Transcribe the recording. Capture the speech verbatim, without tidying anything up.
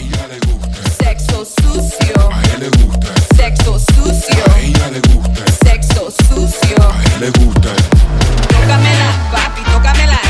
ella le gusta. Sexo sucio. A él le gusta. Sexo sucio. A ella le gusta. Sexo sucio. A él le gusta. Tócamela, papi, tócamela.